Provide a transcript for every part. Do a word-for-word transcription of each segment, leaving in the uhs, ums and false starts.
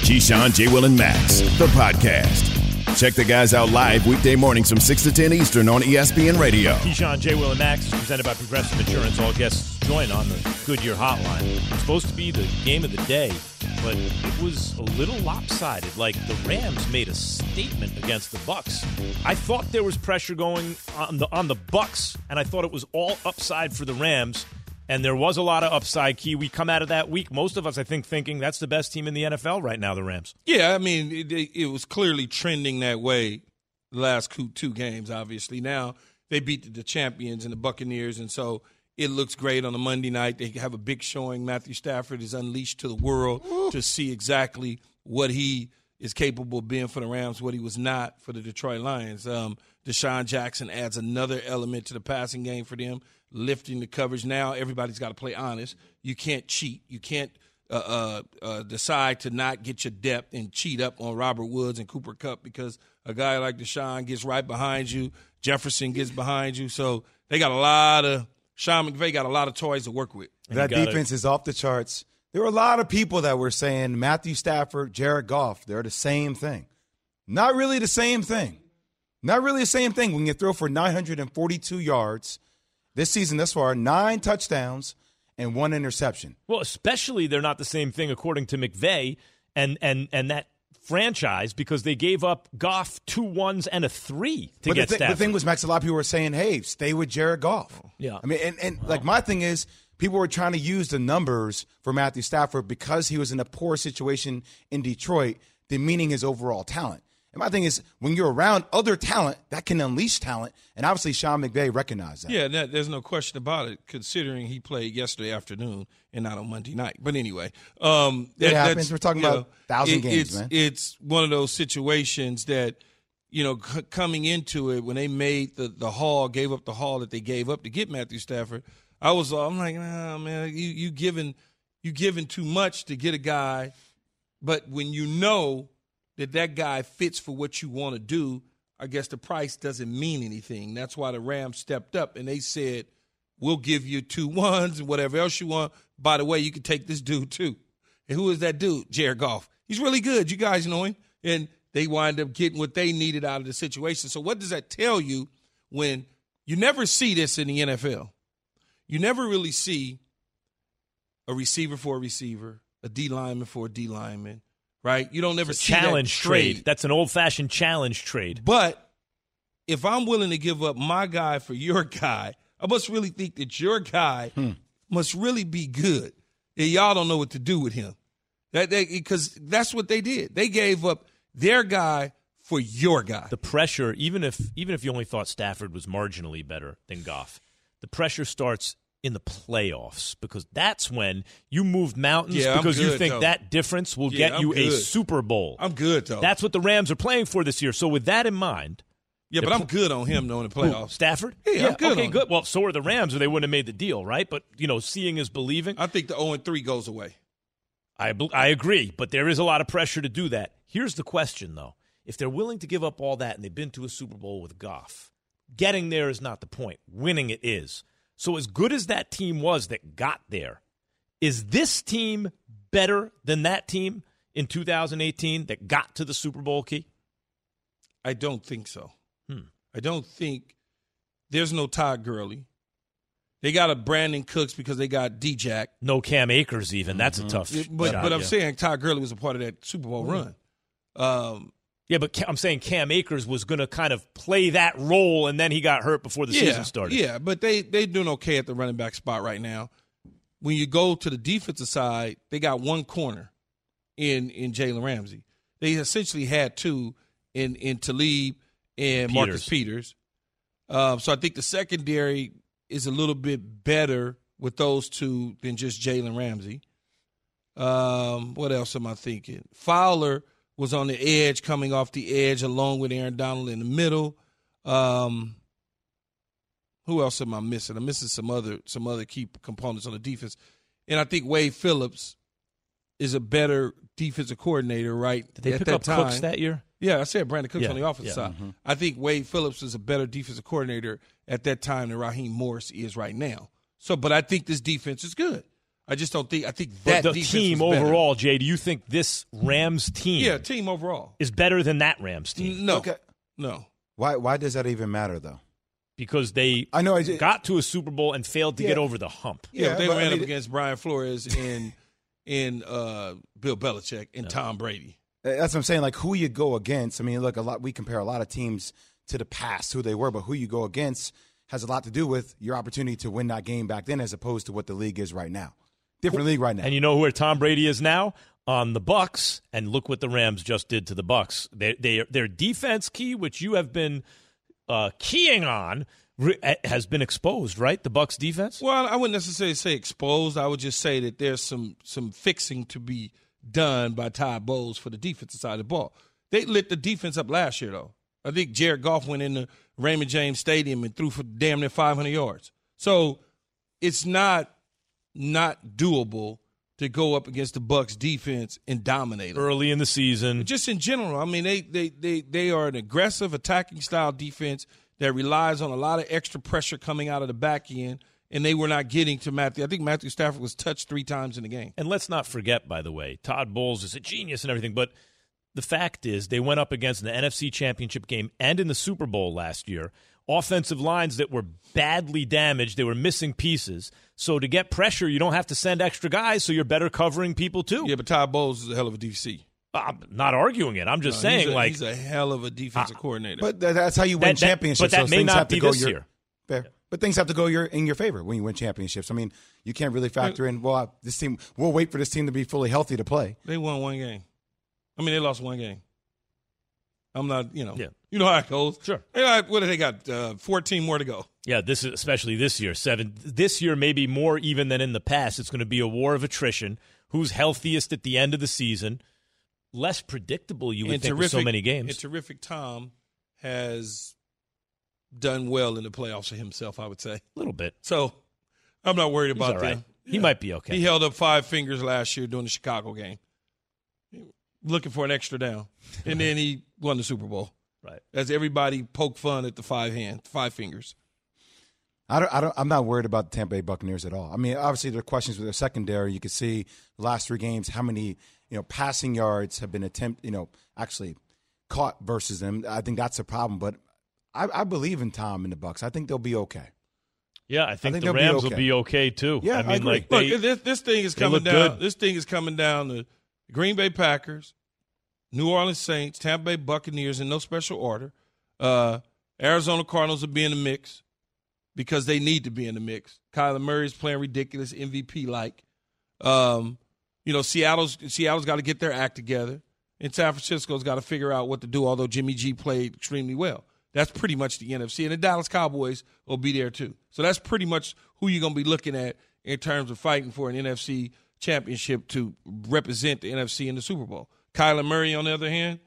Keyshawn, J. Will, and Max, the podcast. Check the guys out live weekday mornings from six to ten Eastern on E S P N Radio. Keyshawn, J. Will, and Max is presented by Progressive Insurance. All guests join on the Goodyear Hotline. It was supposed to be the game of the day, but it was a little lopsided. Like, the Rams made a statement against the Bucs. I thought there was pressure going on the on the Bucs, and I thought it was all upside for the Rams. And there was a lot of upside, Key. We come out of that week, most of us, I think, thinking that's the best team in the N F L right now, the Rams. Yeah, I mean, it, it was clearly trending that way the last two games, obviously. Now they beat the champions and the Buccaneers, and so it looks great on a Monday night. They have a big showing. Matthew Stafford is unleashed to the world Ooh. to see exactly what he is capable of being for the Rams, what he was not for the Detroit Lions. Um, Deshaun Jackson adds another element to the passing game for them, lifting the coverage. Now everybody's got to play honest. You can't cheat. You can't uh, uh, uh, decide to not get your depth and cheat up on Robert Woods and Cooper Kupp because a guy like Deshaun gets right behind you. Jefferson gets behind you. So they got a lot of – Sean McVay got a lot of toys to work with. That defense is off the charts. There were a lot of people that were saying Matthew Stafford, Jared Goff, they're the same thing. Not really the same thing. Not really the same thing. When you throw for nine hundred forty-two yards this season thus far, nine touchdowns and one interception. Well, especially they're not the same thing according to McVay and and and that franchise because they gave up Goff two ones and a three to but get the, th- Stafford. the thing was, Max, a lot of people were saying, hey, stay with Jared Goff. Yeah. I mean, and, and like my thing is, people were trying to use the numbers for Matthew Stafford because he was in a poor situation in Detroit, demeaning his overall talent. And my thing is, when you're around other talent, that can unleash talent. And obviously, Sean McVay recognized that. Yeah, that, there's no question about it, considering he played yesterday afternoon and not on Monday night. But anyway. Um, that, it happens. We're talking about know, one thousand it, games, it's, man. It's one of those situations that, you know, c- coming into it, when they made the, the haul, gave up the haul that they gave up to get Matthew Stafford, I was I'm like, nah, man, you, you, giving, you giving too much to get a guy. But when you know that that guy fits for what you want to do, I guess the price doesn't mean anything. That's why the Rams stepped up and they said, we'll give you two ones and whatever else you want. By the way, you can take this dude too. And who is that dude? Jared Goff. He's really good. You guys know him. And they wind up getting what they needed out of the situation. So what does that tell you when you never see this in the N F L? You never really see a receiver for a receiver, a D lineman for a D lineman. Right? You don't ever see challenge that trade. trade. That's an old-fashioned challenge trade. But if I'm willing to give up my guy for your guy, I must really think that your guy hmm. must really be good. And y'all don't know what to do with him. That because that's what they did. They gave up their guy for your guy. The pressure, even if even if you only thought Stafford was marginally better than Goff, the pressure starts in the playoffs because that's when you move mountains yeah, because good, you think though. that difference will yeah, get you I'm a good. Super Bowl. I'm good, though. That's what the Rams are playing for this year. So with that in mind. Yeah, but I'm good on him, though, in the playoffs. Who, Stafford? Yeah, yeah, I'm good Okay, on good. him. Well, so are the Rams or they wouldn't have made the deal, right? But, you know, seeing is believing. I think the oh and three goes away. I, I agree, but there is a lot of pressure to do that. Here's the question, though. If they're willing to give up all that and they've been to a Super Bowl with Goff, getting there is not the point. Winning it is. So as good as that team was that got there, is this team better than that team in two thousand eighteen that got to the Super Bowl, Key? I don't think so. Hmm. I don't think there's no Todd Gurley. They got a Brandon Cooks because they got D-Jack. No Cam Akers even. That's mm-hmm. a tough But, shot, but I'm yeah. saying Todd Gurley was a part of that Super Bowl mm-hmm. run. Um, yeah, but I'm saying Cam Akers was going to kind of play that role, and then he got hurt before the yeah, season started. Yeah, but they they doing okay at the running back spot right now. When you go to the defensive side, they got one corner in in Jalen Ramsey. They essentially had two in, in Talib and Peters. Marcus Peters. Um, so I think the secondary is a little bit better with those two than just Jalen Ramsey. Um, what else am I thinking? Fowler was on the edge, coming off the edge, along with Aaron Donald in the middle. Um, who else am I missing? I'm missing some other some other key components on the defense. And I think Wade Phillips is a better defensive coordinator, right? Did they at pick that up time. Cooks that year? Yeah, I said Brandon Cooks yeah, on the offensive yeah. side. Mm-hmm. I think Wade Phillips is a better defensive coordinator at that time than Raheem Morris is right now. So, but I think this defense is good. I just don't think. I think that but the defense team was better. overall, Jay. Do you think this Rams team, yeah, team overall, is better than that Rams team? No, Okay. no. Why? Why does that even matter, though? Because they I know I got to a Super Bowl and failed to Yeah. get over the hump. Yeah, Yeah, they but ran I mean, up against Brian Flores and and uh, Bill Belichick and Tom Brady. That's what I'm saying. Like, who you go against. I mean, look, a lot. We compare a lot of teams to the past, who they were, but who you go against has a lot to do with your opportunity to win that game back then, as opposed to what the league is right now. Different league right now. And you know where Tom Brady is now? On the Bucs, and look what the Rams just did to the Bucs. They, they, their defense key, which you have been uh, keying on, re- has been exposed, right? The Bucs defense? Well, I wouldn't necessarily say exposed. I would just say that there's some some fixing to be done by Todd Bowles for the defensive side of the ball. They lit the defense up last year, though. I think Jared Goff went into Raymond James Stadium and threw for damn near five hundred yards. So it's not not doable to go up against the Bucs defense and dominate them. Early in the season. Just in general, I mean, they they they they are an aggressive attacking style defense that relies on a lot of extra pressure coming out of the back end, and they were not getting to Matthew. I think Matthew Stafford was touched three times in the game. And let's not forget, by the way, Todd Bowles is a genius and everything, but the fact is they went up against the N F C Championship game and in the Super Bowl last year, offensive lines that were badly damaged. They were missing pieces. So to get pressure, you don't have to send extra guys, so you're better covering people too. Yeah, but Todd Bowles is a hell of a D C. I'm not arguing it. I'm just No, saying, he's a, like, he's a hell of a defensive uh, coordinator. But th- that's how you win That- that- championships. but that Those may things not have to be go this your, year. Fair. But things have to go your in your favor when you win championships. I mean, you can't really factor in, well, this team, we'll wait for this team to be fully healthy to play. They won one game. I mean, they lost one game. I'm not, you know, Yeah. you know how it goes. Sure. They got, what do they got? Uh, fourteen more to go. yeah, this is especially this year. Seven this year, maybe more even than in the past. It's going to be a war of attrition. Who's healthiest at the end of the season? Less predictable, you would And think, terrific, with so many games. And terrific Tom has done well in the playoffs for himself, I would say. A little bit. So I'm not worried He's about all right. them. He might be okay. He held up five fingers last year during the Chicago game, looking for an extra down, and then he won the Super Bowl. Right. As everybody poked fun at the five hand, five fingers. I don't, I don't, I'm not worried about the Tampa Bay Buccaneers at all. I mean, obviously there are questions with their secondary. You can see the last three games how many you know passing yards have been attempt you know actually caught versus them. I think that's a problem. But I, I believe in Tom and the Bucs. I think they'll be okay. Yeah, I think, think the they'll be Rams okay. will be okay too. Yeah, I I mean, agree. like they, Look, this, this thing is they coming look down. good. This thing is coming down to Green Bay Packers, New Orleans Saints, Tampa Bay Buccaneers in no special order. Uh, Arizona Cardinals will be in the mix because they need to be in the mix. Kyler Murray's playing ridiculous, M V P-like. Um, you know, Seattle's Seattle's got to get their act together, and San Francisco's got to figure out what to do, although Jimmy G played extremely well. That's pretty much the N F C. And the Dallas Cowboys will be there too. So that's pretty much who you're going to be looking at in terms of fighting for an N F C championship to represent the N F C in the Super Bowl. Kyler Murray, on the other hand,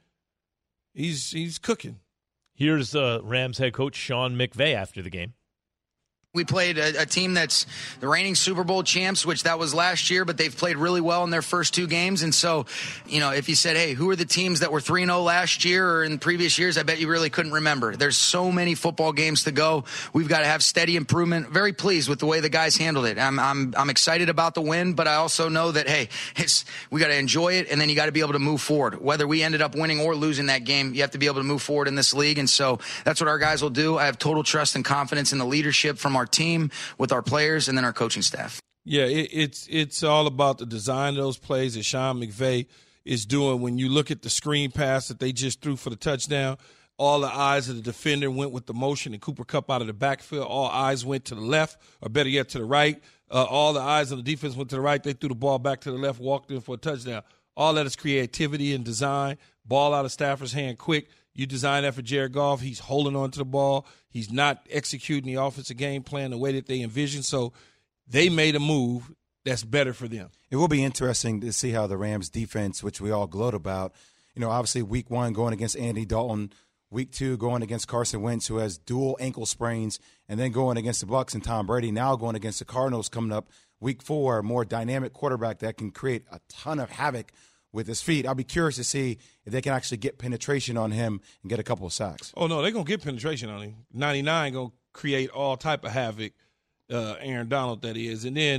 he's he's cooking. Here's uh, Rams head coach Sean McVay after the game. We played a, a team that's the reigning Super Bowl champs, which that was last year, but they've played really well in their first two games. And so, you know, if you said, hey, who are the teams that were three and oh last year or in previous years, I bet you really couldn't remember. There's so many football games to go. We've got to have steady improvement. Very pleased with the way the guys handled it. I'm I'm I'm excited about the win, but I also know that, hey, it's we got to enjoy it, and then you got to be able to move forward. Whether we ended up winning or losing that game, you have to be able to move forward in this league. And so that's what our guys will do. I have total trust and confidence in the leadership from our team, with our players, and then our coaching staff. Yeah, it, it's it's all about the design of those plays that Sean McVay is doing. When you look at the screen pass that they just threw for the touchdown, all the eyes of the defender went with the motion, and Cooper Kupp out of the backfield. All eyes went to the left, or better yet, to the right. Uh, all the eyes on the defense went to the right. They threw the ball back to the left, walked in for a touchdown. All that is creativity and design. Ball out of Stafford's hand quick. You design that for Jared Goff. He's holding on to the ball. He's not executing the offensive game plan the way that they envisioned. So they made a move that's better for them. It will be interesting to see how the Rams defense, which we all gloat about, you know, obviously week one going against Andy Dalton, week two going against Carson Wentz, who has dual ankle sprains, and then going against the Bucs and Tom Brady, now going against the Cardinals coming up week four, a more dynamic quarterback that can create a ton of havoc with his feet. I'll be curious to see if they can actually get penetration on him and get a couple of sacks. Oh, no, they're going to get penetration on him. ninety-nine going to create all type of havoc, uh, Aaron Donald, that is. And then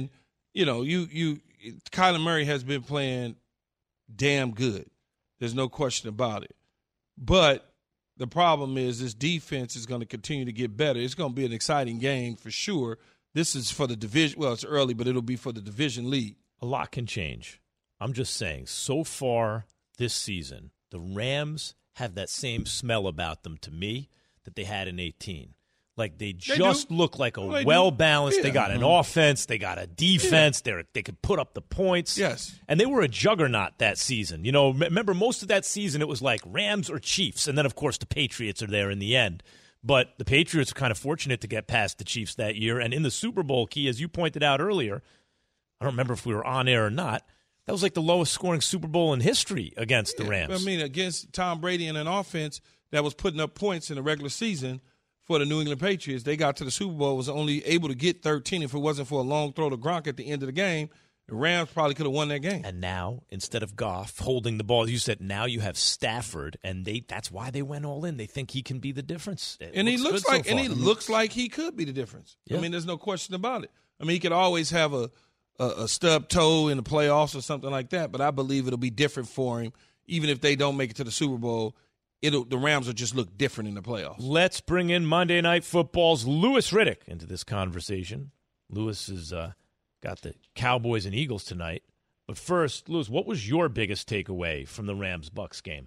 you know, you you Kyler Murray has been playing damn good. There's no question about it. But the problem is this defense is going to continue to get better. It's going to be an exciting game for sure. This is for the division. Well, it's early, but it'll be for the division lead. A lot can change. I'm just saying, so far this season, the Rams have that same smell about them to me that they had in eighteen. Like they just they look like a well, well-balanced. Yeah. They got an mm-hmm. offense. They got a defense. Yeah. They they could put up the points. Yes. And they were a juggernaut that season. You know, remember most of that season it was like Rams or Chiefs. And then, of course, the Patriots are there in the end. But the Patriots are kind of fortunate to get past the Chiefs that year. And in the Super Bowl, Key, as you pointed out earlier, I don't remember if we were on air or not, that was like the lowest scoring Super Bowl in history against yeah. the Rams. I mean, against Tom Brady and an offense that was putting up points in the regular season. For the New England Patriots, they got to the Super Bowl, was only able to get thirteen. If it wasn't for a long throw to Gronk at the end of the game, the Rams probably could have won that game. And now, instead of Goff holding the ball, you said now you have Stafford, and they that's why they went all in. They think he can be the difference. It and looks he looks like so and he looks like he could be the difference. Yeah. I mean, there's no question about it. I mean, he could always have a, a, a stub toe in the playoffs or something like that, but I believe it'll be different for him, even if they don't make it to the Super Bowl. It'll, the Rams will just look different in the playoffs. Let's bring in Monday Night Football's Louis Riddick into this conversation. Louis has uh, got the Cowboys and Eagles tonight. But first, Louis, what was your biggest takeaway from the Rams-Bucks game?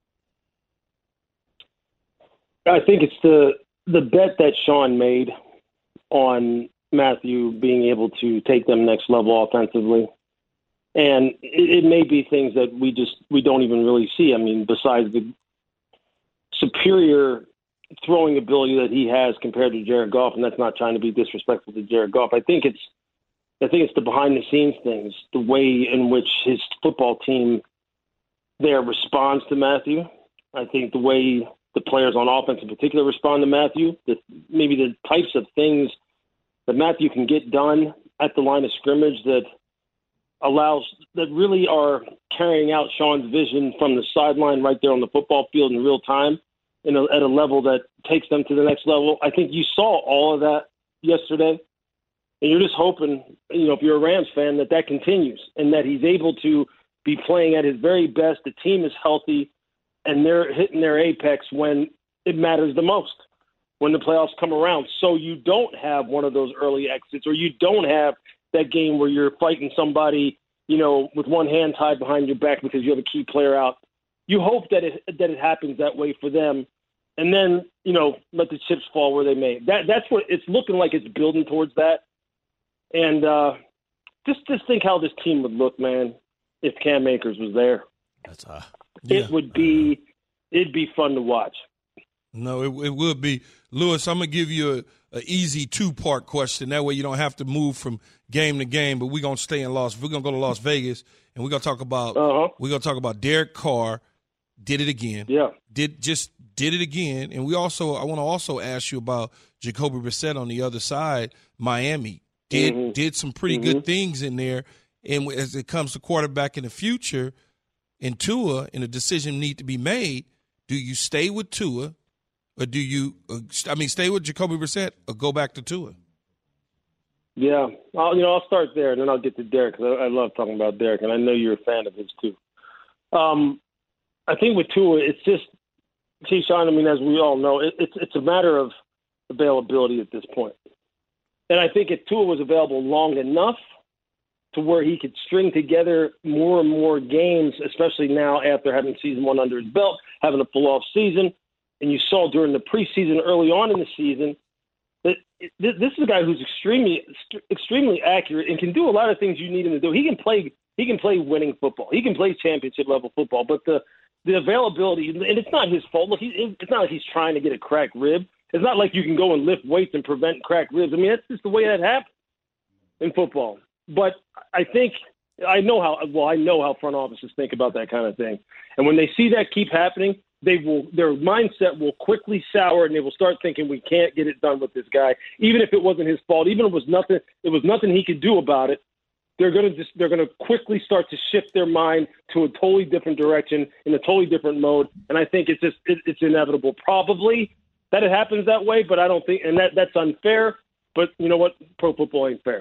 I think it's the the bet that Sean made on Matthew being able to take them next level offensively. And it, it may be things that we just we don't even really see. I mean, besides the superior throwing ability that he has compared to Jared Goff, and that's not trying to be disrespectful to Jared Goff. I think it's I think it's the behind the scenes things, the way in which his football team there responds to Matthew. I think the way the players on offense in particular respond to Matthew, the, maybe the types of things that Matthew can get done at the line of scrimmage that allows that really are carrying out Sean's vision from the sideline right there on the football field in real time. You know, at a level that takes them to the next level. I think you saw all of that yesterday, and you're just hoping, you know, if you're a Rams fan, that that continues and that he's able to be playing at his very best. The team is healthy, and they're hitting their apex when it matters the most, when the playoffs come around. So you don't have one of those early exits, or you don't have that game where you're fighting somebody, you know, with one hand tied behind your back because you have a key player out. You hope that it that it happens that way for them, and then, you know, let the chips fall where they may. That that's what it's looking like. It's building towards that, and uh, just just think how this team would look, man, if Cam Akers was there. That's uh, yeah. It would be it'd be fun to watch. No, it, it would be. Louis, I'm gonna give you a, a easy two part question. That way you don't have to move from game to game. But we're gonna stay in Las. We're gonna go to Las Vegas, and we're gonna talk about uh-huh. we're gonna talk about Derek Carr. Did it again. Yeah. Did just did it again. And we also I want to also ask you about Jacoby Brissett on the other side. Miami did mm-hmm. did some pretty mm-hmm. good things in there. And as it comes to quarterback in the future, in Tua, and a decision need to be made, do you stay with Tua or do you uh, I mean stay with Jacoby Brissett or go back to Tua? Yeah. I'll, you know, I'll start there and then I'll get to Derek because I, I love talking about Derek, and I know you're a fan of his too. Um I think with Tua, it's just, Keyshawn, I mean, as we all know, it, it's it's a matter of availability at this point. And I think if Tua was available long enough to where he could string together more and more games, especially now after having season one under his belt, having a full off season, and you saw during the preseason early on in the season, that it, this is a guy who's extremely extremely accurate and can do a lot of things you need him to do. He can play he can play winning football. He can play championship level football, but the The availability, and it's not his fault. Look, he, it's not like he's trying to get a cracked rib. It's not like you can go and lift weights and prevent cracked ribs. I mean, that's just the way that happens in football. But I think I know how well I know how front offices think about that kind of thing. And when they see that keep happening, they will their mindset will quickly sour, and they will start thinking we can't get it done with this guy, even if it wasn't his fault, even if it was nothing. It was nothing he could do about it. They're going to just they're going to quickly start to shift their mind to a totally different direction in a totally different mode, and I think it's just it, it's inevitable, probably that it happens that way. But I don't think, and that that's unfair. But you know what? Pro football ain't fair.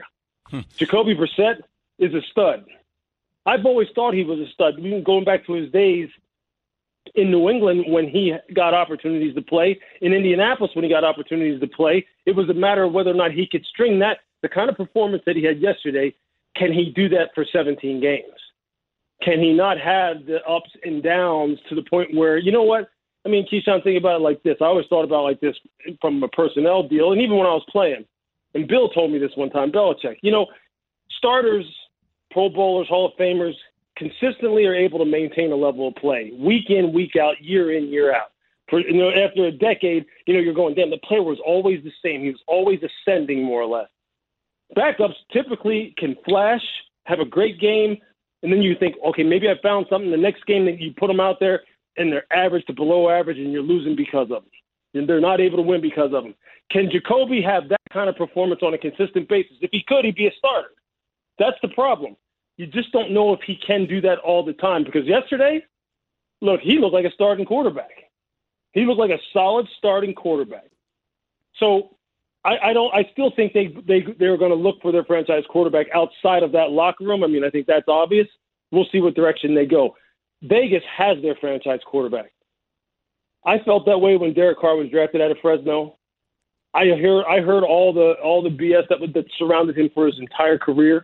Hmm. Jacoby Brissett is a stud. I've always thought he was a stud, even going back to his days in New England when he got opportunities to play, in Indianapolis when he got opportunities to play. It was a matter of whether or not he could string that, the kind of performance that he had yesterday. Can he do that for seventeen games? Can he not have the ups and downs to the point where, you know what? I mean, Keyshawn, think about it like this. I always thought about it like this from a personnel deal, and even when I was playing. And Bill told me this one time, Belichick. You know, starters, Pro Bowlers, Hall of Famers, consistently are able to maintain a level of play week in, week out, year in, year out. For, you know, after a decade, you know, you're going, damn, the player was always the same. He was always ascending more or less. Backups typically can flash, have a great game, and then you think, okay, maybe I found something. The next game that you put them out there, and they're average to below average, and you're losing because of them. And they're not able to win because of them. Can Jacoby have that kind of performance on a consistent basis? If he could, he'd be a starter. That's the problem. You just don't know if he can do that all the time. Because yesterday, look, he looked like a starting quarterback. He looked like a solid starting quarterback. So I, I don't. I still think they they they're going to look for their franchise quarterback outside of that locker room. I mean, I think that's obvious. We'll see what direction they go. Vegas has their franchise quarterback. I felt that way when Derek Carr was drafted out of Fresno. I heard I heard all the all the B S that that surrounded him for his entire career.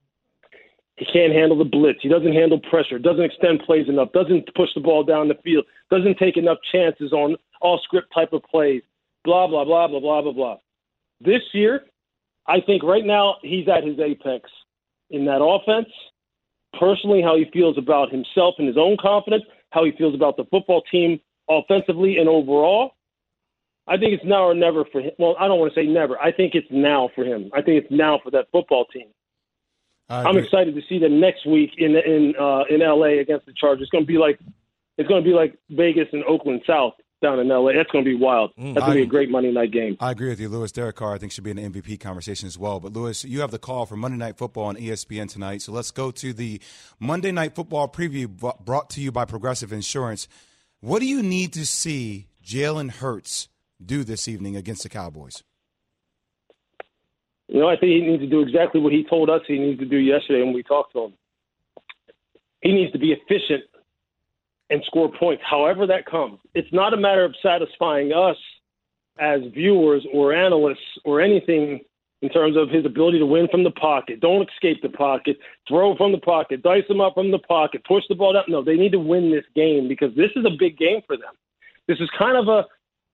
He can't handle the blitz. He doesn't handle pressure. Doesn't extend plays enough. Doesn't push the ball down the field. Doesn't take enough chances on all script type of plays. Blah blah blah blah blah blah blah. This year, I think right now he's at his apex in that offense. Personally, how he feels about himself and his own confidence, how he feels about the football team offensively and overall. I think it's now or never for him. Well, I don't want to say never. I think it's now for him. I think it's now for that football team. I'm excited to see them next week in in uh, in L A against the Chargers. It's going to be like it's going to be like Vegas and Oakland South down in L A. That's going to be wild. That's going to be a great Monday night game. I agree with you, Louis. Derek Carr, I think, should be in the M V P conversation as well. But, Louis, you have the call for Monday Night Football on E S P N tonight. So let's go to the Monday Night Football preview brought to you by Progressive Insurance. What do you need to see Jalen Hurts do this evening against the Cowboys? You know, I think he needs to do exactly what he told us he needs to do yesterday when we talked to him. He needs to be efficient and score points, however that comes. It's not a matter of satisfying us as viewers or analysts or anything in terms of his ability to win from the pocket. Don't escape the pocket. Throw from the pocket. Dice them up from the pocket. Push the ball down. No, they need to win this game because this is a big game for them. This is kind of a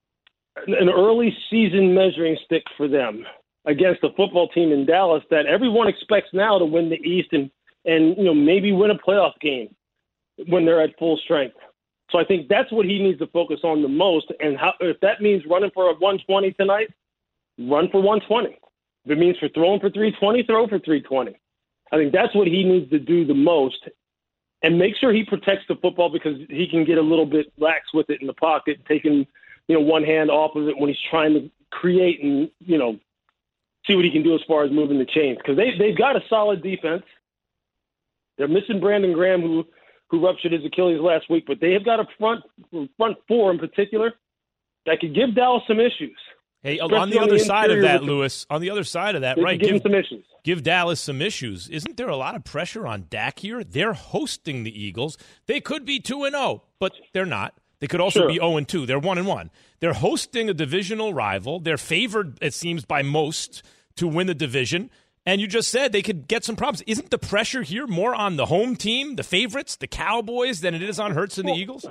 an early season measuring stick for them against a football team in Dallas that everyone expects now to win the East and, and you know, maybe win a playoff game when they're at full strength. So I think that's what he needs to focus on the most. And how, if that means running for a one twenty tonight, run for one twenty. If it means for throwing for three twenty, throw for three twenty. I think that's what he needs to do the most. And make sure he protects the football because he can get a little bit lax with it in the pocket, taking, you know, one hand off of it when he's trying to create and, you know, see what he can do as far as moving the chains. Because they, they've got a solid defense. They're missing Brandon Graham, who who ruptured his Achilles last week, but they have got a front front four in particular that could give Dallas some issues. Hey, on the on other the side of that, Louis, on the other side of that, right, give, give, some issues. give Dallas some issues. Isn't there a lot of pressure on Dak here? They're hosting the Eagles. They could be two and oh, but they're not. They could also sure. be oh and two. They're one and one. They're hosting a divisional rival. They're favored, it seems, by most to win the division. And you just said they could get some problems. Isn't the pressure here more on the home team, the favorites, the Cowboys, than it is on Hurts and the Eagles?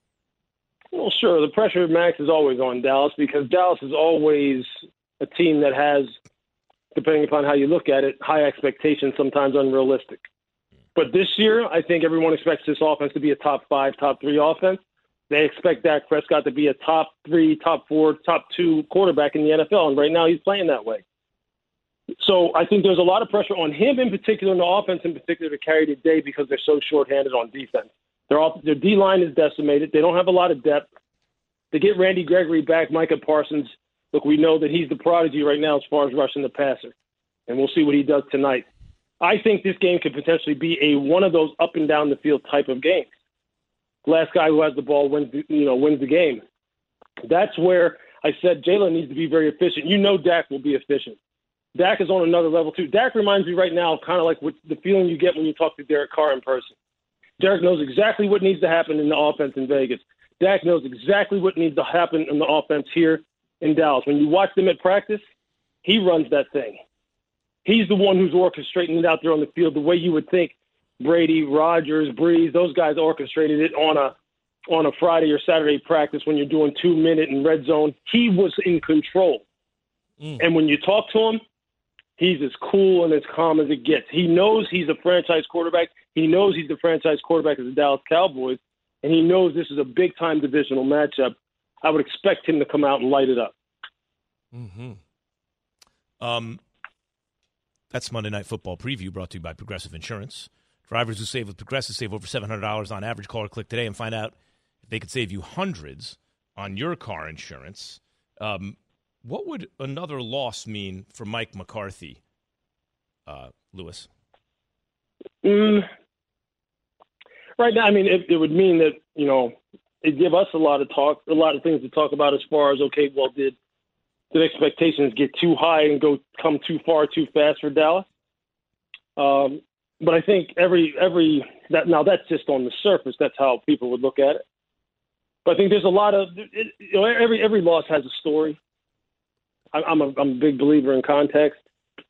Well, sure. The pressure, Max, is always on Dallas because Dallas is always a team that has, depending upon how you look at it, high expectations, sometimes unrealistic. But this year, I think everyone expects this offense to be a top five, top three offense. They expect Dak Prescott to be a top three, top four, top two quarterback in the N F L, and right now he's playing that way. So I think there's a lot of pressure on him in particular, and the offense in particular, to carry the day because they're so shorthanded on defense. Their, off, their D-line is decimated. They don't have a lot of depth. They get Randy Gregory back, Micah Parsons. Look, we know that he's the prodigy right now as far as rushing the passer, and we'll see what he does tonight. I think this game could potentially be a one of those up and down the field type of games. The last guy who has the ball wins, you know, wins the game. That's where I said Jalen needs to be very efficient. You know Dak will be efficient. Dak is on another level, too. Dak reminds me right now kind of like what the feeling you get when you talk to Derek Carr in person. Derek knows exactly what needs to happen in the offense in Vegas. Dak knows exactly what needs to happen in the offense here in Dallas. When you watch them at practice, he runs that thing. He's the one who's orchestrating it out there on the field the way you would think Brady, Rodgers, Breeze, those guys orchestrated it on a on a Friday or Saturday practice when you're doing two-minute in red zone. He was in control. Mm. And when you talk to him, he's as cool and as calm as it gets. He knows he's a franchise quarterback. He knows he's the franchise quarterback of the Dallas Cowboys, and he knows this is a big-time divisional matchup. I would expect him to come out and light it up. Mm-hmm. Um, that's Monday Night Football preview brought to you by Progressive Insurance. Drivers who save with Progressive save over seven hundred dollars on average. Call or click today and find out if they could save you hundreds on your car insurance. Um, what would another loss mean for Mike McCarthy, uh, Lewis? Mm, right now, I mean, it, it would mean that, you know, it'd give us a lot of talk, a lot of things to talk about as far as, okay, well, did, did expectations get too high and go come too far too fast for Dallas? Um, but I think every every that now that's just on the surface. That's how people would look at it. But I think there's a lot of it, you know, every every loss has a story. I, I'm a I'm a big believer in context,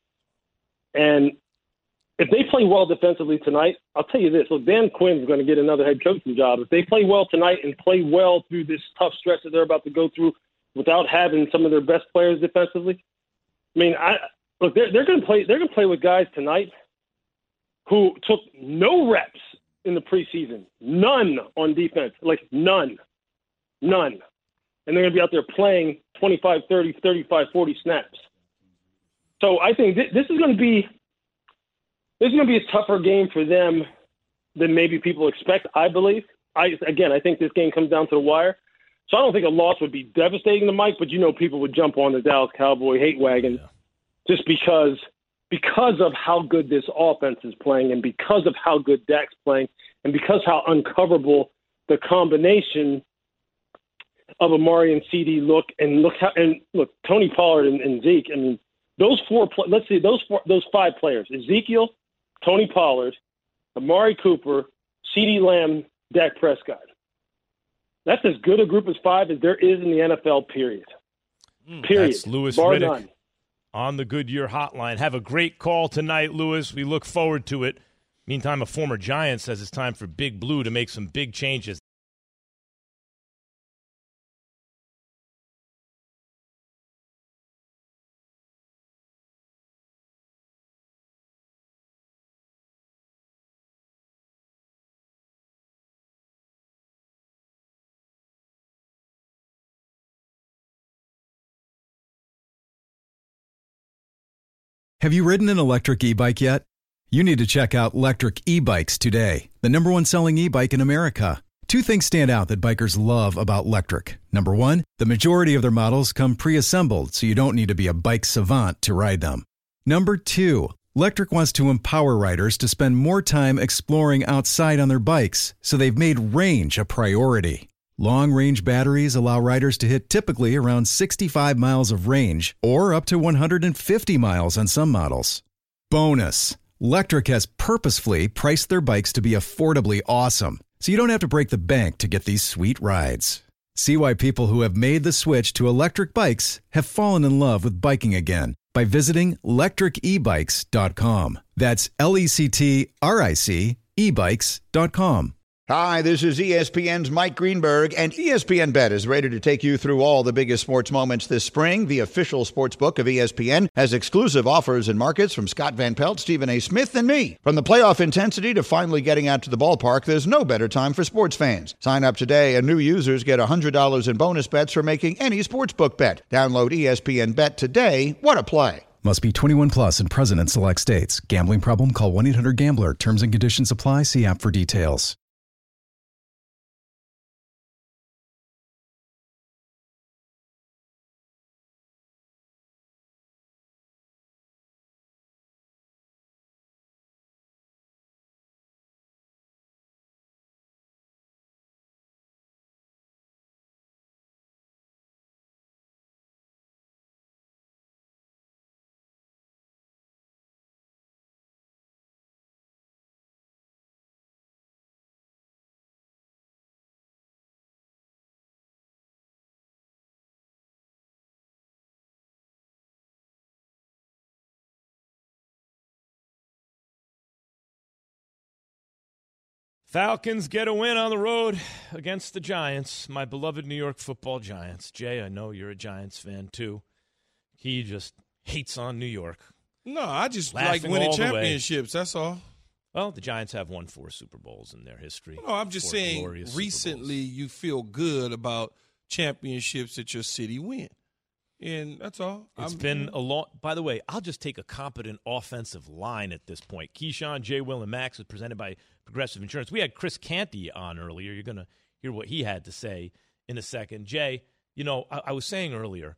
and if they play well defensively tonight, I'll tell you this: look, Dan Quinn's going to get another head coaching job. If they play well tonight and play well through this tough stretch that they're about to go through, without having some of their best players defensively, I mean, I look they're they're going to play they're going to play with guys tonight who took no reps in the preseason, none on defense, like none, none. And they're going to be out there playing twenty-five, thirty, thirty-five, forty snaps. So I think th- this is going to be this is going to be a tougher game for them than maybe people expect, I believe. I Again, I think this game comes down to the wire. So I don't think a loss would be devastating to Mike, but you know people would jump on the Dallas Cowboy hate wagon yeah. just because – because of how good this offense is playing and because of how good Dak's playing and because how uncoverable the combination of Amari and C D look and look how and look Tony Pollard and, and Zeke. I mean, those four. Let's see those four, those five players: Ezekiel, Tony Pollard, Amari Cooper, C D Lamb, Dak Prescott. That's as good a group as five as there is in the N F L. Period. Period. That's Louis Bar Riddick. None. On the Goodyear Hotline. Have a great call tonight, Lewis. We look forward to it. Meantime, a former Giant says it's time for Big Blue to make some big changes. Have you ridden an electric e-bike yet? You need to check out Lectric E-Bikes today, the number one selling e-bike in America. Two things stand out that bikers love about Lectric. Number one, the majority of their models come pre-assembled, so you don't need to be a bike savant to ride them. Number two, Lectric wants to empower riders to spend more time exploring outside on their bikes, so they've made range a priority. Long-range batteries allow riders to hit typically around sixty-five miles of range or up to one hundred fifty miles on some models. Bonus, Lectric has purposefully priced their bikes to be affordably awesome, so you don't have to break the bank to get these sweet rides. See why people who have made the switch to electric bikes have fallen in love with biking again by visiting lectric e bikes dot com. That's L E C T R I C e bikes dot com. Hi, this is E S P N's Mike Greenberg, and E S P N Bet is ready to take you through all the biggest sports moments this spring. The official sports book of E S P N has exclusive offers and markets from Scott Van Pelt, Stephen A. Smith, and me. From the playoff intensity to finally getting out to the ballpark, there's no better time for sports fans. Sign up today, and new users get one hundred dollars in bonus bets for making any sportsbook bet. Download E S P N Bet today. What a play. Must be twenty-one plus and present in select states. Gambling problem? Call one eight hundred gambler. Terms and conditions apply. See app for details. Falcons get a win on the road against the Giants, my beloved New York football Giants. Jay, I know you're a Giants fan too. He just hates on New York. No, I just Laughing like winning all the way. championships. That's all. Well, the Giants have won four Super Bowls in their history. No, I'm just Four saying glorious Super recently Bowls. you feel good about championships that your city win. And that's all. It's I'm, been a long – by the way, I'll just take a competent offensive line at this point. Keyshawn, Jay, Will, and Max is presented by Progressive Insurance. We had Chris Canty on earlier. You're going to hear what he had to say in a second. Jay, you know, I, I was saying earlier,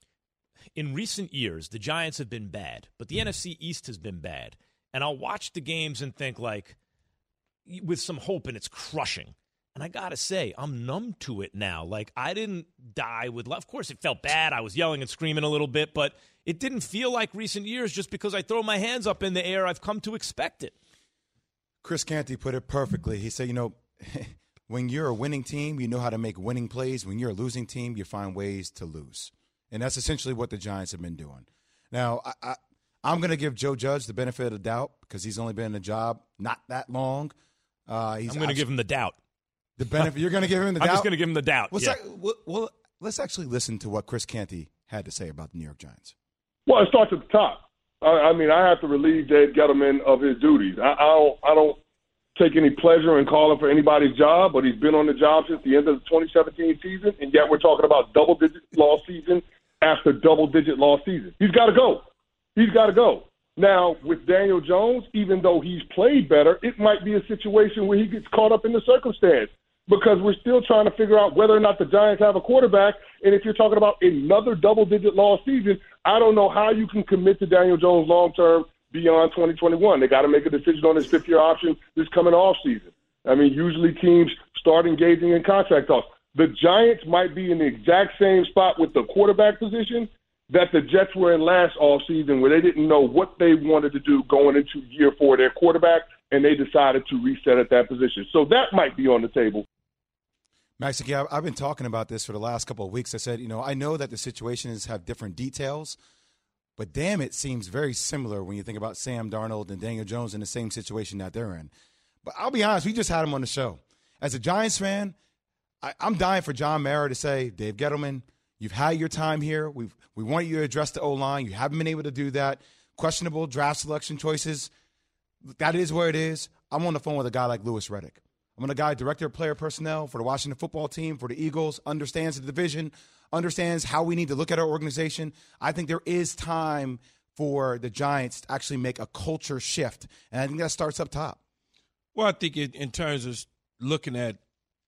in recent years, the Giants have been bad, but the N F C East has been bad. And I'll watch the games and think, like, with some hope, and it's crushing. And I got to say, I'm numb to it now. Like, I didn't die with love. Of course, it felt bad. I was yelling and screaming a little bit, but it didn't feel like recent years just because I throw my hands up in the air. I've come to expect it. Chris Canty put it perfectly. He said, you know, when you're a winning team, you know how to make winning plays. When you're a losing team, you find ways to lose. And that's essentially what the Giants have been doing. Now, I, I, I'm going to give Joe Judge the benefit of the doubt because he's only been in the job not that long. Uh, he's I'm going to give him the doubt. The benefit you're going to give him the I'm doubt? just going to give him the doubt. Well, yeah. well, well, let's actually listen to what Chris Canty had to say about the New York Giants. Well, it starts at the top. I, I mean, I have to relieve Dave Gettleman of his duties. I, I don't, I don't take any pleasure in calling for anybody's job, but he's been on the job since the end of the twenty seventeen season, and yet we're talking about double-digit loss season after double-digit loss season. He's got to go. He's got to go. Now, with Daniel Jones, even though he's played better, it might be a situation where he gets caught up in the circumstance because we're still trying to figure out whether or not the Giants have a quarterback. And if you're talking about another double-digit loss season, I don't know how you can commit to Daniel Jones long-term beyond twenty twenty-one. They got to make a decision on his fifth-year option this coming off season. I mean, usually teams start engaging in contract talks. The Giants might be in the exact same spot with the quarterback position that the Jets were in last offseason, where they didn't know what they wanted to do going into year four of their quarterback, and they decided to reset at that position. So that might be on the table. Max, yeah, I've been talking about this for the last couple of weeks. I said, you know, I know that the situations have different details, but damn, it seems very similar when you think about Sam Darnold and Daniel Jones in the same situation that they're in. But I'll be honest, we just had him on the show. As a Giants fan, I, I'm dying for John Mara to say, Dave Gettleman, you've had your time here. We've, we want you to address the O-line. You haven't been able to do that. Questionable draft selection choices. That is where it is. I'm on the phone with a guy like Louis Riddick. I'm on a guy, director of player personnel for the Washington football team, for the Eagles, understands the division, understands how we need to look at our organization. I think there is time for the Giants to actually make a culture shift, and I think that starts up top. Well, I think it, in terms of looking at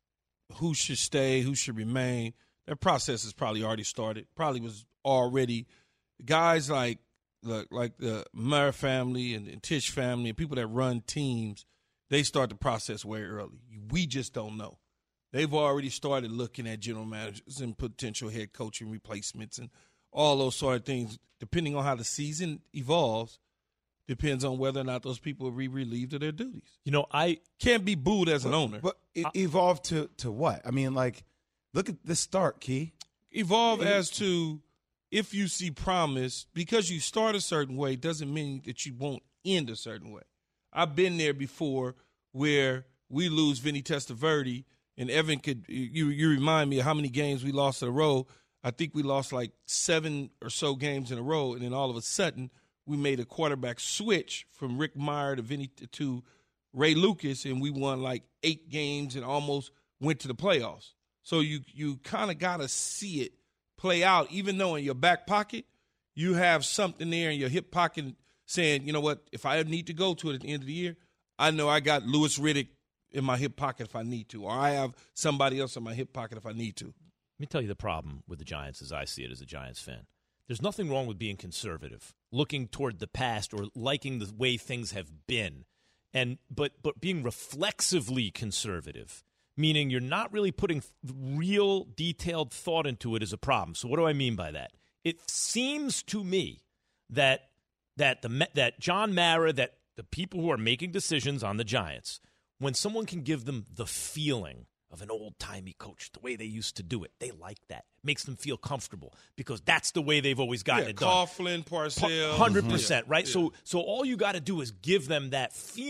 who should stay, who should remain, that process has probably already started. Probably was already guys like the, like the Murray family and, and Tisch family and people that run teams. They start the process way early. We just don't know. They've already started looking at general managers and potential head coaching replacements and all those sort of things. Depending on how the season evolves, depends on whether or not those people will be relieved of their duties. You know, I can't be booed as an but, owner. But it evolved to, to what? I mean, like, look at the start, Key. Evolve it, as to if you see promise, because you start a certain way doesn't mean that you won't end a certain way. I've been there before where we lose Vinny Testaverde, and Evan could you you remind me of how many games we lost in a row. I think we lost like seven or so games in a row, and then all of a sudden we made a quarterback switch from Rick Meyer to Vinny to Ray Lucas, and we won like eight games and almost went to the playoffs. So you you kind of got to see it play out, even though in your back pocket you have something there in your hip pocket saying, you know what, if I need to go to it at the end of the year, I know I got Louis Riddick in my hip pocket if I need to, or I have somebody else in my hip pocket if I need to. Let me tell you the problem with the Giants as I see it as a Giants fan. There's nothing wrong with being conservative, looking toward the past or liking the way things have been, and but but being reflexively conservative, meaning you're not really putting real detailed thought into it, is a problem. So what do I mean by that? It seems to me that that the that John Mara, that the people who are making decisions on the Giants, when someone can give them the feeling of an old-timey coach, the way they used to do it, they like that. It makes them feel comfortable because that's the way they've always gotten yeah, it done. Coughlin, Parcells. one hundred percent, right? Yeah. So so all you got to do is give them that feeling.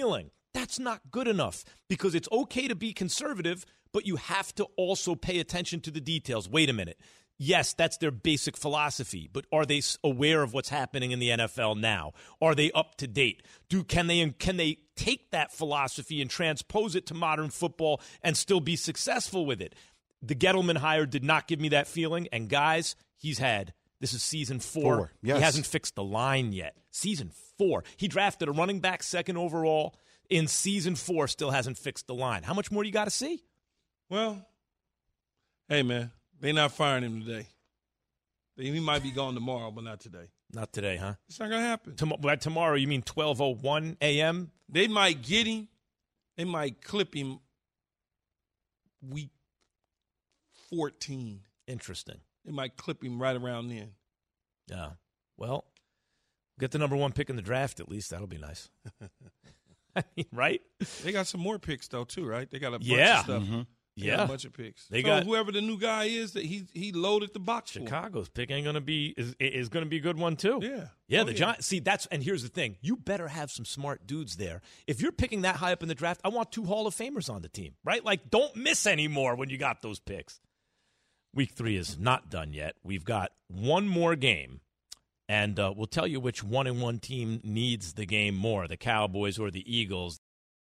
That's not good enough because it's okay to be conservative, but you have to also pay attention to the details. Wait a minute. Yes, that's their basic philosophy, but are they aware of what's happening in the N F L now? Are they up to date? Do can they can they take that philosophy and transpose it to modern football and still be successful with it? The Gettleman hire did not give me that feeling, and guys, he's had this is season four. Four, yes. He hasn't fixed the line yet. Season four. He drafted a running back second overall in season four, still hasn't fixed the line. How much more do you got to see? Well, hey, man, they're not firing him today. He might be gone tomorrow, but not today. Not today, huh? It's not going to happen. Tom- by tomorrow, you mean twelve oh one a.m.? They might get him. They might clip him week fourteen. Interesting. They might clip him right around then. Yeah. Well, get the number one pick in the draft at least. That'll be nice. I mean, right? They got some more picks, though, too, right? They got a bunch yeah. of stuff. Mm-hmm. They yeah. got a bunch of picks. They so got whoever the new guy is that he he loaded the box for. Chicago's pick ain't gonna be is is gonna be a good one too. Yeah. Yeah, oh, the yeah. Giants see that's and here's the thing. You better have some smart dudes there. If you're picking that high up in the draft, I want two Hall of Famers on the team, right? Like don't miss anymore when you got those picks. Week three is not done yet. We've got one more game. And uh, we'll tell you which one and one team needs the game more, the Cowboys or the Eagles.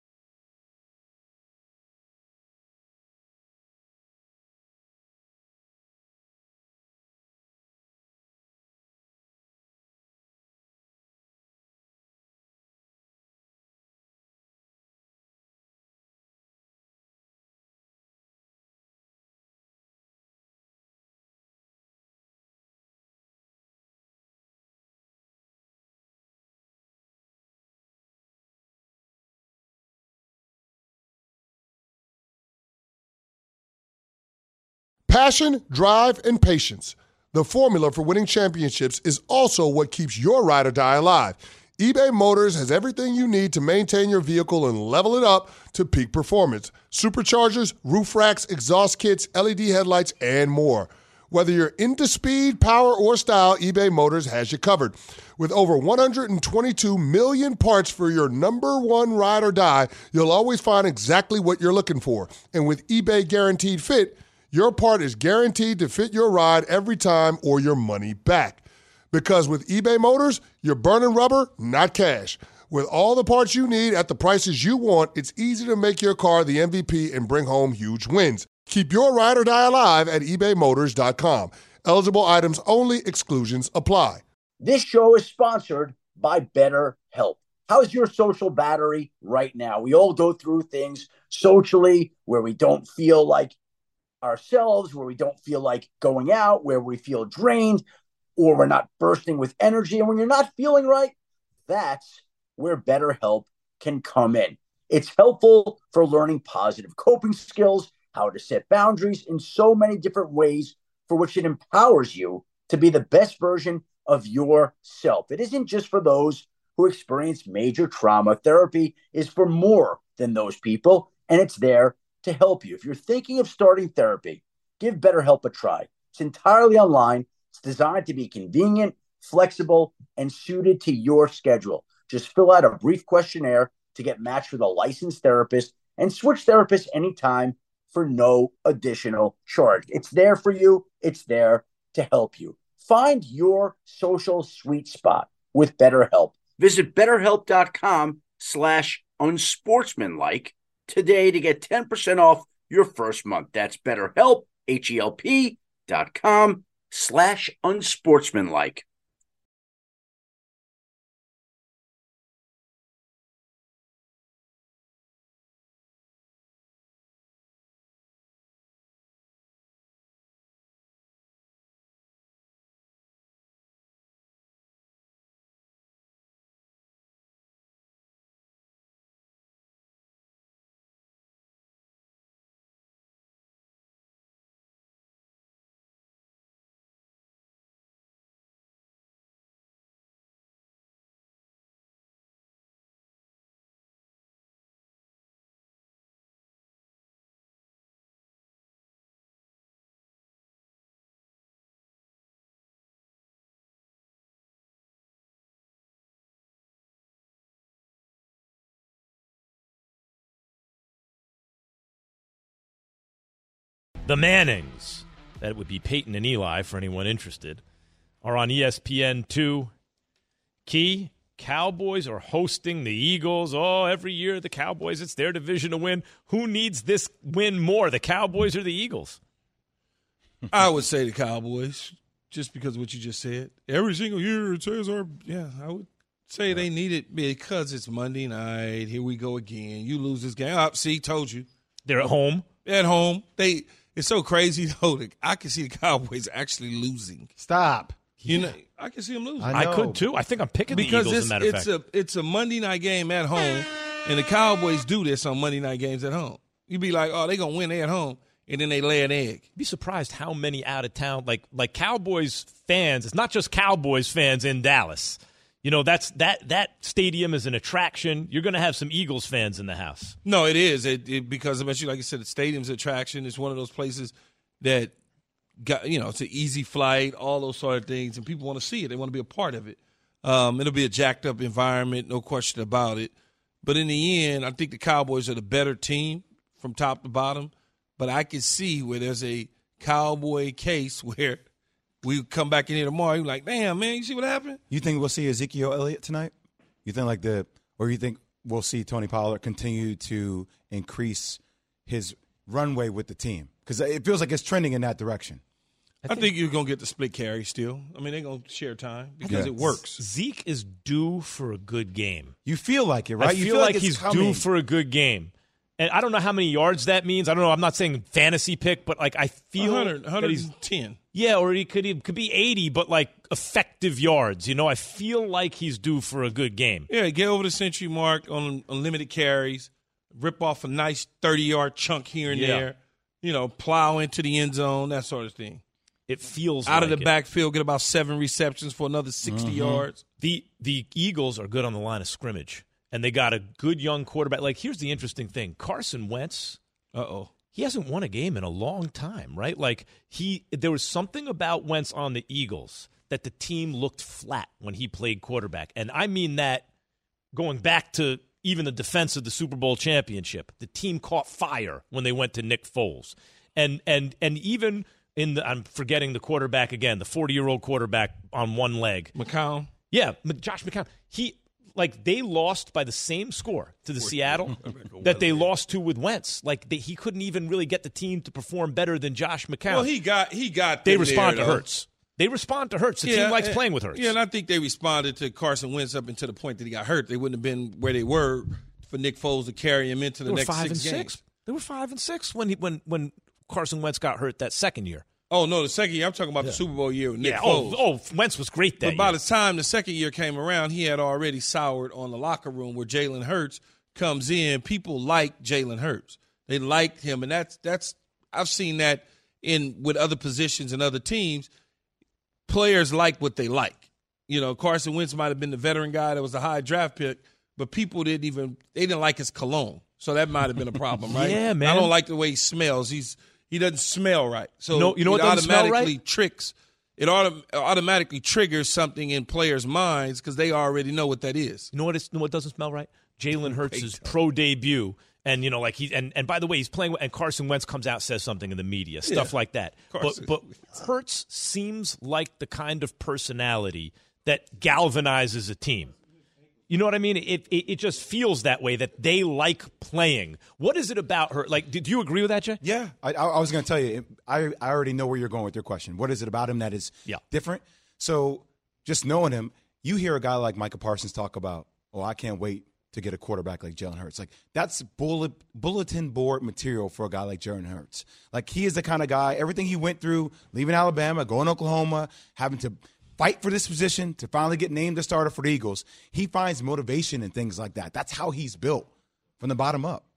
Passion, drive, and patience. The formula for winning championships is also what keeps your ride or die alive. eBay Motors has everything you need to maintain your vehicle and level it up to peak performance. Superchargers, roof racks, exhaust kits, L E D headlights, and more. Whether you're into speed, power, or style, eBay Motors has you covered. With over one hundred twenty-two million parts for your number one ride or die, you'll always find exactly what you're looking for. And with eBay Guaranteed Fit, your part is guaranteed to fit your ride every time or your money back. Because with eBay Motors, you're burning rubber, not cash. With all the parts you need at the prices you want, it's easy to make your car the M V P and bring home huge wins. Keep your ride or die alive at ebay motors dot com. Eligible items only. Exclusions apply. This show is sponsored by BetterHelp. How's your social battery right now? We all go through things socially where we don't feel like ourselves, where we don't feel like going out, where we feel drained, or we're not bursting with energy. And when you're not feeling right, that's where BetterHelp can come in. It's helpful for learning positive coping skills, how to set boundaries in so many different ways for which it empowers you to be the best version of yourself. It isn't just for those who experience major trauma. Therapy is for more than those people, and it's there to help you. If you're thinking of starting therapy, give BetterHelp a try. It's entirely online. It's designed to be convenient, flexible, and suited to your schedule. Just fill out a brief questionnaire to get matched with a licensed therapist and switch therapists anytime for no additional charge. It's there for you. It's there to help you. Find your social sweet spot with BetterHelp. Visit betterhelp.com slash unsportsmanlike today to get ten percent off your first month. That's BetterHelp, H-E-L-P dot com slash unsportsmanlike. The Mannings, that would be Peyton and Eli for anyone interested, are on E S P N two. Key, Cowboys are hosting the Eagles. Oh, every year the Cowboys, it's their division to win. Who needs this win more, the Cowboys or the Eagles? I would say the Cowboys, just because of what you just said. Every single year it says our, yeah, I would say they need it because it's Monday night. Here we go again. You lose this game. Oh, see, told you. They're at home. At home. They. It's so crazy, though. That I can see the Cowboys actually losing. Stop. You know, I can see them losing. I, I could, too. I think I'm picking because the Eagles, as a matter of it's fact. A, it's a Monday night game at home, and the Cowboys do this on Monday night games at home. You'd be like, oh, they're going to win. They at home. And then they lay an egg. You'd be surprised how many out of town, like like Cowboys fans, it's not just Cowboys fans in Dallas. You know, that's that that stadium is an attraction. You're going to have some Eagles fans in the house. No, it is. It, it, because, especially like I said, the stadium's an attraction. It's one of those places that, got you know, it's an easy flight, all those sort of things, and people want to see it. They want to be a part of it. Um, it'll be a jacked-up environment, no question about it. But in the end, I think the Cowboys are the better team from top to bottom. But I can see where there's a Cowboy case where we come back in here tomorrow. You're like, damn, man, you see what happened? You think we'll see Ezekiel Elliott tonight? You think like the, or you think we'll see Tony Pollard continue to increase his runway with the team? Because it feels like it's trending in that direction. I think, I think you're going to get the split carry still. I mean, they're going to share time because yeah. it works. Zeke is due for a good game. You feel like it, right? I you feel, feel like, like he's coming. due for a good game. And I don't know how many yards that means. I don't know. I'm not saying fantasy pick, but like I feel one hundred, that he's one hundred ten. Yeah, or he could he could be eighty, but like effective yards. You know, I feel like he's due for a good game. Yeah, get over the century mark on unlimited carries, rip off a nice thirty-yard chunk here and Yeah. there. You know, plow into the end zone, that sort of thing. It feels out like of the it. backfield, get about seven receptions for another sixty Mhm. yards. The the Eagles are good on the line of scrimmage. And they got a good young quarterback. Like, here's the interesting thing. Carson Wentz, uh-oh, he hasn't won a game in a long time, right? Like, he there was something about Wentz on the Eagles that the team looked flat when he played quarterback. And I mean that going back to even the defense of the Super Bowl championship. The team caught fire when they went to Nick Foles. And and and even in the, I'm forgetting the quarterback again, the forty-year-old quarterback on one leg. McCown? Yeah, Josh McCown. He... Like, they lost by the same score to the Seattle that they lost to with Wentz. Like, they, he couldn't even really get the team to perform better than Josh McCown. Well, he got he got. They respond there, to though. Hurts. They respond to Hurts. The yeah, team likes and, playing with Hurts. Yeah, and I think they responded to Carson Wentz up until the point that he got hurt. They wouldn't have been where they were for Nick Foles to carry him into the they were next five six and games. Six. They were five and six when he, when when Carson Wentz got hurt that second year. Oh, no, the second year. I'm talking about Yeah. the Super Bowl year with Nick yeah. Foles. Oh, oh, Wentz was great that But by year. the time the second year came around, he had already soured on the locker room where Jalen Hurts comes in. People like Jalen Hurts. They liked him, and that's that's I've seen that in with other positions and other teams. Players like what they like. You know, Carson Wentz might have been the veteran guy that was a high draft pick, but people didn't even they didn't like his cologne. So that might have been a problem, right? Yeah, man. I don't like the way he smells. He's He doesn't smell right. So No, you know it what doesn't smell automatically right? tricks. It auto- automatically triggers something in players' minds because they already know what that is. You know what? It's, you know what doesn't smell right? Jalen Hurts' pro debut, and you know, like he and, and by the way, he's playing. And Carson Wentz comes out, says something in the media, stuff Yeah. like that. Carson. But but Hurts seems like the kind of personality that galvanizes a team. You know what I mean? It, it it just feels that way, that they like playing. What is it about her? Like, did you agree with that, Jay? Yeah, I, I was going to tell you. I, I already know where you're going with your question. What is it about him that is Yeah. different? So just knowing him, you hear a guy like Micah Parsons talk about, oh, I can't wait to get a quarterback like Jalen Hurts. Like, that's bullet, bulletin board material for a guy like Jalen Hurts. Like, he is the kind of guy, everything he went through, leaving Alabama, going to Oklahoma, having to fight for this position to finally get named the starter for the Eagles. He finds motivation in things like that. That's how he's built from the bottom up.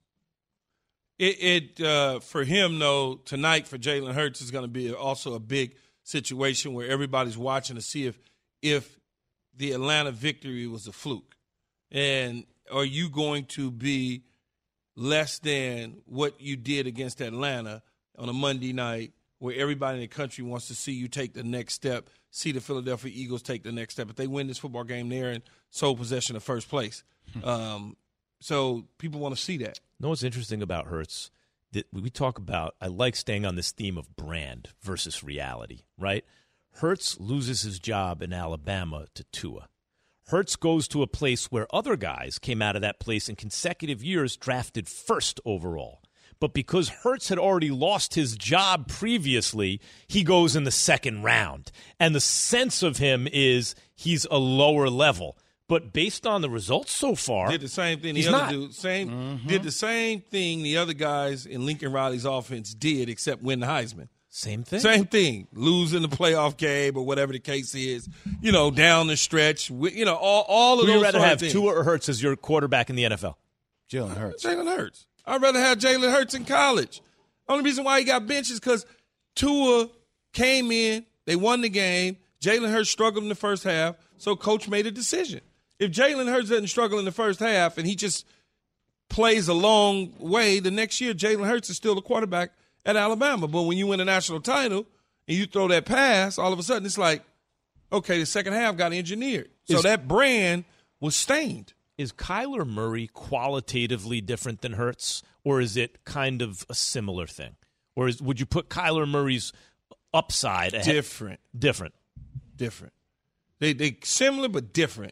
It, it uh, for him, though, tonight for Jalen Hurts is going to be also a big situation where everybody's watching to see if if the Atlanta victory was a fluke. And are you going to be less than what you did against Atlanta on a Monday night where everybody in the country wants to see you take the next step, see the Philadelphia Eagles take the next step? If they win this football game, they're in sole possession of first place. um, so people want to see that. You know what's interesting about Hurts that we talk about, I like staying on this theme of brand versus reality, right? Hurts loses his job in Alabama to Tua. Hurts goes to a place where other guys came out of that place in consecutive years drafted first overall. But because Hurts had already lost his job previously, he goes in the second round. And the sense of him is he's a lower level. But based on the results so far, did the same thing the he's other not. dude same Mm-hmm. did the same thing the other guys in Lincoln Riley's offense did, except win the Heisman. Same thing. Same thing. Losing the playoff game or whatever the case is. You know, down the stretch. You know, all all of Who those. you rather sort of have, things. Tua or Hurts as your quarterback in the N F L? Jalen Hurts. Jalen Hurts. I'd rather have Jalen Hurts in college. Only reason why he got benched is because Tua came in, they won the game. Jalen Hurts struggled in the first half, so coach made a decision. If Jalen Hurts doesn't struggle in the first half and he just plays a long way, the next year Jalen Hurts is still the quarterback at Alabama. But when you win a national title and you throw that pass, all of a sudden it's like, okay, the second half got engineered. So Is- that brand was stained. Is Kyler Murray qualitatively different than Hurts, or is it kind of a similar thing? Or is, would you put Kyler Murray's upside ahead? Different. Different. Different. They they similar but different.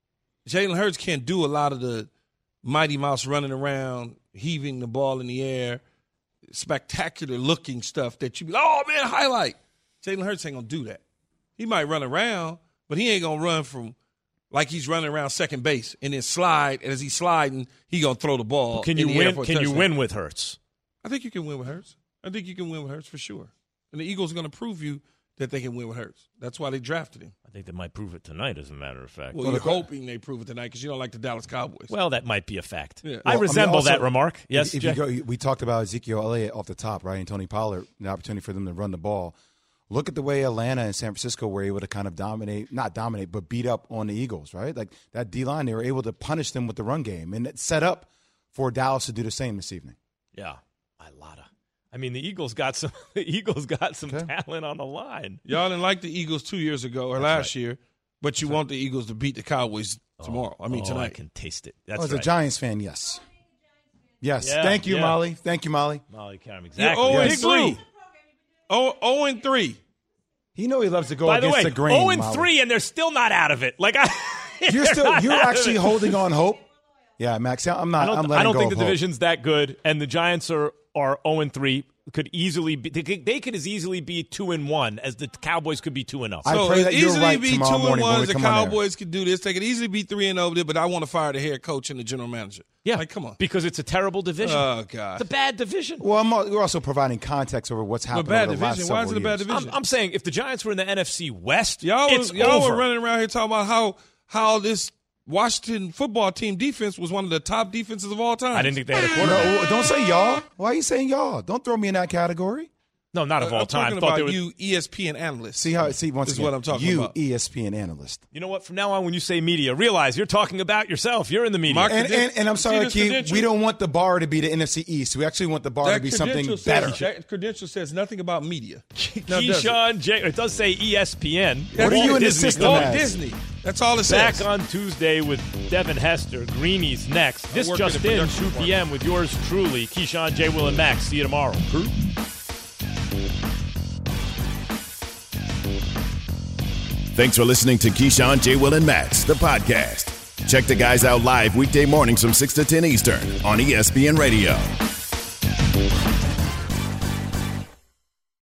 Jalen Hurts can't do a lot of the Mighty Mouse running around, heaving the ball in the air, spectacular looking stuff that you be like, oh man, highlight. Jalen Hurts ain't gonna do that. He might run around, but he ain't gonna run from like he's running around second base and then slide, and as he's sliding, he gonna throw the ball. Can in you the air win? for a Can you touchdown. win with Hurts? I think you can win with Hurts. I think you can win with Hurts for sure. And the Eagles are gonna prove you that they can win with Hurts. That's why they drafted him. I think they might prove it tonight, as a matter of fact. Well, you're hoping they prove it tonight because you don't like the Dallas Cowboys. Well, that might be a fact. Yeah. I Well, resemble mean, also, that remark. Yes, If, if Jay? you go, we talked about Ezekiel Elliott off the top, right? And Tony Pollard, the opportunity for them to run the ball. Look at the way Atlanta and San Francisco were able to kind of dominate, not dominate, but beat up on the Eagles, right? Like that D-line, they were able to punish them with the run game. And it set up for Dallas to do the same this evening. Yeah, Ilata. I mean, the Eagles got some. The Eagles got some Okay. talent on the line. Y'all didn't like the Eagles two years ago or That's last right. year, but you want the Eagles to beat the Cowboys tomorrow. I mean, oh, tonight. I can taste it. That's Oh, as right. a Giants fan, yes. Yes. Yeah, Thank you, yeah. Molly. Thank you, Molly. Molly Cameron, You're exactly. oh and Big three. Lou. Oh, oh and three. He know he loves to go By the against way, the grain. oh and Molly. three, and they're still not out of it. Like I, You're they're still not you're out of actually it. holding on hope. Yeah, Max. I'm not. I don't, I'm letting I don't go think the of hope. division's that good, and the Giants are are oh and three. Could easily be they could, they could as easily be two and one as the Cowboys could be two and zero. I So pray it that you're easily right be tomorrow two and morning when one. we The come on air. Cowboys could do this. They could easily be three and over, but I want to fire the head coach and the general manager. Yeah, like come on. because it's a terrible division. Oh God, it's a bad division. Well, I'm, al- we're also providing context over what's But happened bad over the last division. Why is it a several bad years. division? I'm, I'm saying if the Giants were in the N F C West, Y'all, it's was, y'all over. were running around here talking about how how this Washington football team defense was one of the top defenses of all time. I didn't think they had a quarterback. No, don't say y'all. Why are you saying y'all? Don't throw me in that category. No, not of all I'm time. talking Thought about they were, you, E S P N analysts. See how? See once This is again. what I'm talking you, about. E S P N analyst. You know what? From now on, when you say media, realize you're talking about yourself. You're in the media. My And, and, and I'm See sorry, this Keith. credential? We don't want the bar to be the N F C East. We actually want the bar to be something credential better. Says, that credential says nothing about media. Now, does it? Keyshawn J. It does say E S P N. What are Walt you in the Disney system Walt as? Disney. That's all it Back says. on Tuesday with Devin Hester. Greenies next. This work in just the in, production two p.m. with yours truly, Keyshawn J. Will and Max. See you tomorrow. Thanks for listening to Keyshawn, J. Will, and Max, the podcast. Check the guys out live weekday mornings from six to ten Eastern on E S P N Radio.